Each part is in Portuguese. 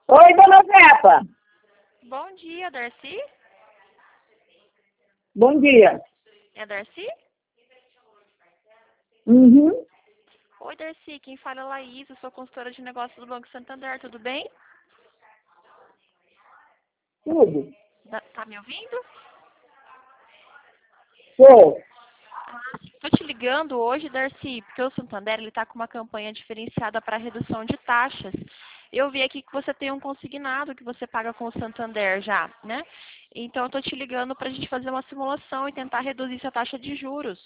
Oi, dona Zepa. Bom dia, Darcy. Bom dia. É a Darcy? Uhum. Oi, Darcy. Quem fala é a Laís. Eu sou consultora de negócios do Banco Santander. Tudo bem? Tudo. Tá me ouvindo? Tô. Estou te ligando hoje, Darcy, porque o Santander está com uma campanha diferenciada para redução de taxas. Eu vi aqui que você tem um consignado que você paga com o Santander já, né? Então, eu estou te ligando para a gente fazer uma simulação e tentar reduzir essa taxa de juros.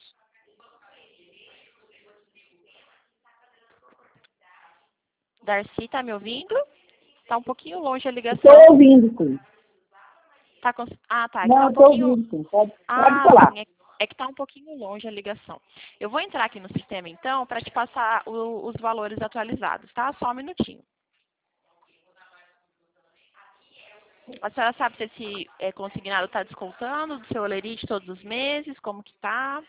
Darcy, tá me ouvindo? Tá um pouquinho longe a Estou ligação. ouvindo, sim. Ah, tá. É que tá Não, um estou pouquinho. ouvindo, sim. Pode Ah, falar. sim. É que tá um pouquinho longe a ligação. Eu vou entrar aqui no sistema, então, para te passar os valores atualizados, tá? Só um minutinho. A senhora sabe se esse consignado está descontando do seu Olerite todos os meses? Como que tá?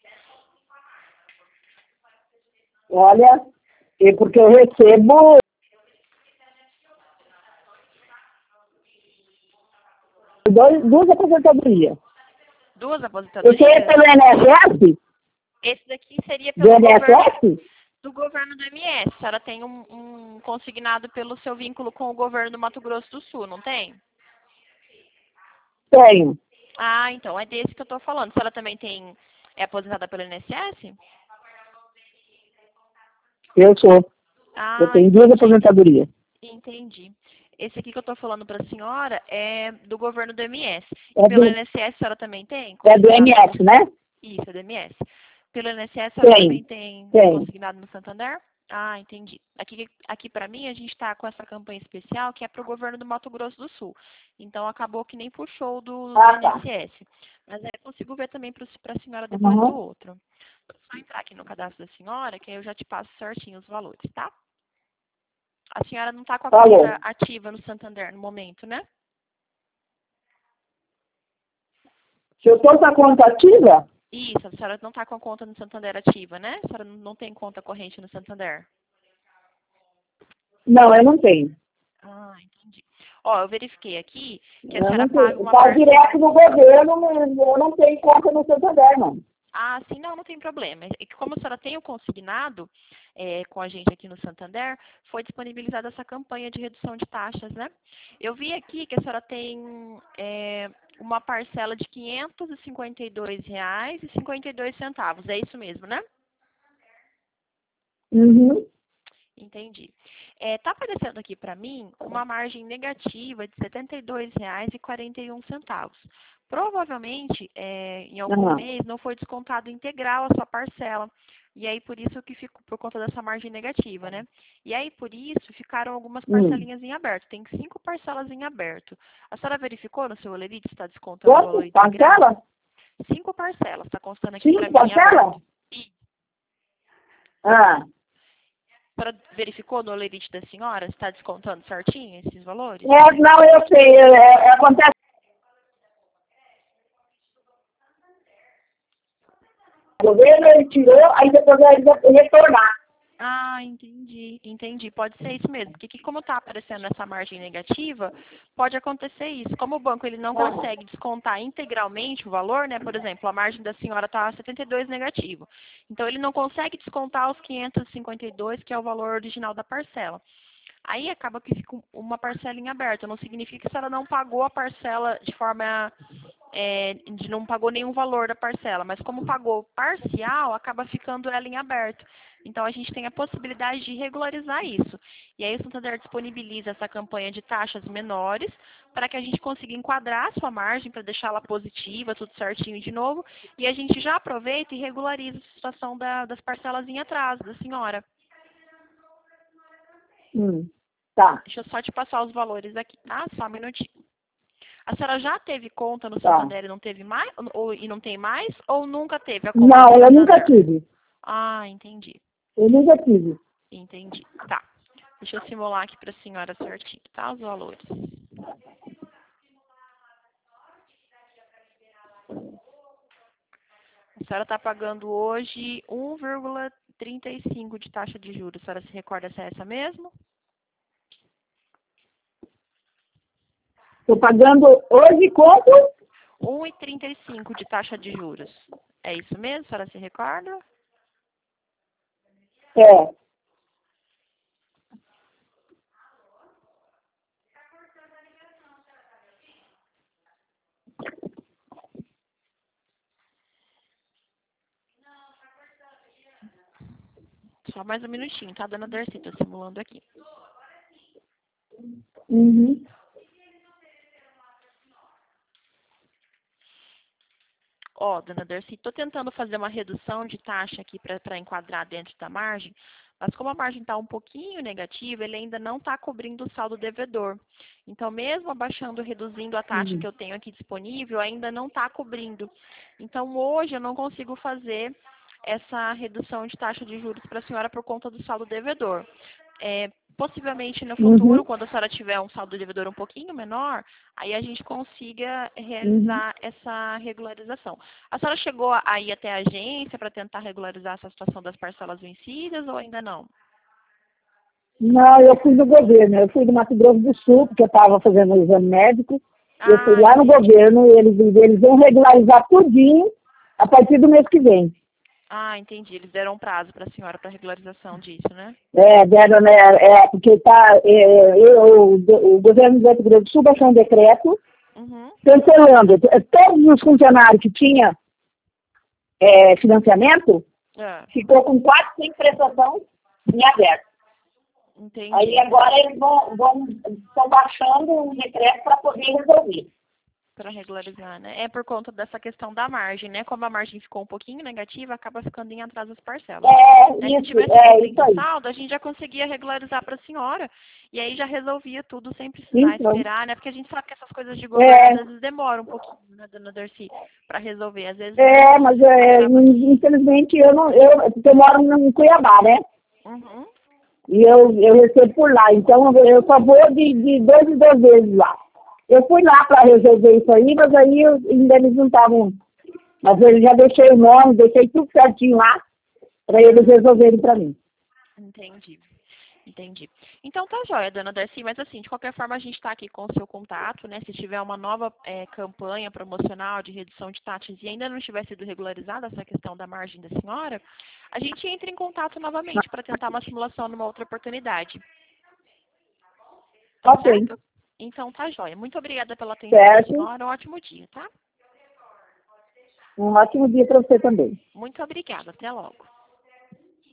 Olha, porque eu recebo duas aposentadorias. Duas Esse aí é aposentadorias? pelo INSS? Esse daqui seria Do pelo governo INSS? do MS. A senhora tem um consignado pelo seu vínculo com o governo do Mato Grosso do Sul, não tem? Tenho. Ah, então, é desse que eu estou falando. A senhora também é aposentada pelo INSS? Eu sou. Eu Ah, tenho duas entendi. aposentadorias. Entendi. Esse aqui que eu estou falando para a senhora é do governo do MS. E É pelo do, INSS a senhora também tem é do consignado no... MS, né? Isso, é do MS. Pelo INSS a senhora também Tenho. tem Tenho. consignado no Santander? Ah, entendi. Aqui para mim a gente está com essa campanha especial que é para o governo do Mato Grosso do Sul. Então acabou que nem puxou do Ah, tá. INSS. Mas aí eu consigo ver também para a senhora depois do Uhum. outro. Só entrar aqui no cadastro da senhora que aí eu já te passo certinho os valores, tá? A senhora não está com a conta Falou. ativa no Santander no momento, né? Se eu estou com a conta ativa? Isso, a senhora não está com a conta no Santander ativa, né? A senhora não tem conta corrente no Santander. Não, eu não tenho. Ah, entendi. Ó, eu verifiquei aqui que a Eu senhora não paga tenho. uma Tá parcela. direto no governo, eu não tenho conta no Santander, não. Ah, sim, não tem problema. É que como a senhora tem o consignado com a gente aqui no Santander, foi disponibilizada essa campanha de redução de taxas, né? Eu vi aqui que a senhora tem uma parcela de R$ 552,52. É isso mesmo, né? Uhum. Entendi. Tá aparecendo aqui para mim uma margem negativa de R$ 72,41. Provavelmente, em algum Uhum. mês, não foi descontado integral a sua parcela. E aí, por isso que ficou por conta dessa margem negativa, né? E aí, por isso, ficaram algumas parcelinhas em aberto. Tem 5 parcelas em aberto. A senhora verificou no seu Olerite se está descontando o valor Quanto? integral? Parcela? 5 parcelas, está constando aqui para 5 mim em parcelas? aberto. E Ah, a senhora verificou no Olerite da senhora se está descontando certinho esses valores? não, eu sei. Acontece. O governo ele tirou, aí depois ele vai retornar. Ah, entendi. Pode ser isso mesmo. Porque como está aparecendo essa margem negativa, pode acontecer isso. Como o banco ele não Ah, consegue descontar integralmente o valor, né? Por exemplo, a margem da senhora está 72 negativo. Então ele não consegue descontar os 552, que é o valor original da parcela. Aí acaba que fica uma parcela em aberto. Não significa que se ela não pagou a parcela de forma não pagou nenhum valor da parcela, mas como pagou parcial, acaba ficando ela em aberto. Então a gente tem a possibilidade de regularizar isso. E aí o Santander disponibiliza essa campanha de taxas menores para que a gente consiga enquadrar a sua margem para deixá-la positiva, tudo certinho de novo, e a gente já aproveita e regulariza a situação das parcelas em atraso da senhora. tá, Deixa eu só te passar os valores aqui, tá? Só um minutinho. A senhora já teve conta no tá. Santander e não teve mais? E não tem mais? Ou nunca teve a conta no Não, eu nunca Santander? tive. Ah, entendi. Eu nunca tive. Entendi. Tá. Deixa eu simular aqui para a senhora certinho, tá? Os valores. A senhora está pagando hoje 1,35 de taxa de juros. A senhora se recorda se é essa mesmo? Estou pagando hoje quanto? 1,35 de taxa de juros. É isso mesmo? A senhora se recorda? É. Só mais um minutinho, tá, dona Darcy? Tô simulando aqui. Uhum. Ó, dona Darcy, tô tentando fazer uma redução de taxa aqui para enquadrar dentro da margem, mas como a margem está um pouquinho negativa, ele ainda não está cobrindo o saldo devedor. Então, mesmo abaixando, reduzindo a taxa que eu tenho aqui disponível, ainda não está cobrindo. Então, hoje eu não consigo fazer essa redução de taxa de juros para a senhora por conta do saldo devedor. Possivelmente no futuro, quando a senhora tiver um saldo devedor um pouquinho menor, aí a gente consiga realizar essa regularização. A senhora chegou a ir até a agência para tentar regularizar essa situação das parcelas vencidas ou ainda não? Não, eu fui do governo, eu fui do Mato Grosso do Sul, porque eu estava fazendo um exame médico, eu fui lá no governo e eles vão regularizar tudinho a partir do mês que vem. Ah, entendi. Eles deram um prazo para a senhora para regularização disso, né? Deram, né, porque o governo do Mato Grosso do Sul baixou um decreto cancelando todos os funcionários que tinham financiamento, ficou com 4, 5 prestações em aberto. Entendi. Aí agora eles estão baixando um decreto para poder resolver. Para regularizar, né? É por conta dessa questão da margem, né? Como a margem ficou um pouquinho negativa, acaba ficando em atraso as parcelas. Se tivesse cumprindo o saldo, a gente já conseguia regularizar para a senhora e aí já resolvia tudo sem precisar esperar, né? Porque a gente sabe que essas coisas de governo às vezes demoram um pouquinho, né, dona Darcy, para resolver. Às vezes. Mas infelizmente eu moro em Cuiabá, né? E eu recebo por lá, então eu só vou de 2 em 2 vezes lá. Eu fui lá para resolver isso aí, mas aí ainda eles não estavam. Mas eu já deixei o nome, deixei tudo certinho lá, para eles resolverem para mim. Entendi. Então tá jóia, dona Darcy, mas assim, de qualquer forma a gente está aqui com o seu contato, né? Se tiver uma nova campanha promocional de redução de taxas e ainda não tiver sido regularizada essa questão da margem da senhora, a gente entra em contato novamente para tentar uma simulação numa outra oportunidade. Tá certo? Então tá jóia. Muito obrigada pela atenção da senhora. Um ótimo dia, tá? Um ótimo dia para você também. Muito obrigada. Até logo.